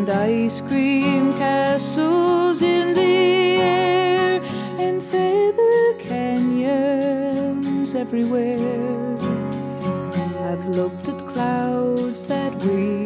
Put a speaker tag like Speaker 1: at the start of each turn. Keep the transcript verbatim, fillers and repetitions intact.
Speaker 1: and ice cream castles in the air, and feather canyons everywhere. I've looked at clouds that we